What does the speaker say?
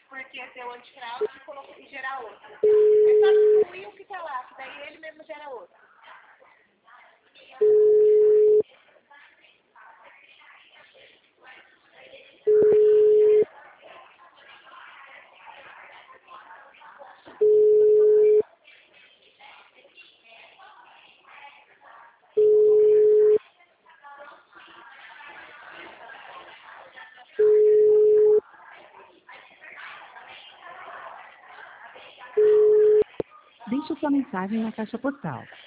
Porque é o antifraude e gerar outro. É só excluir o que está lá, que daí ele mesmo gera outro. Deixe sua mensagem na caixa postal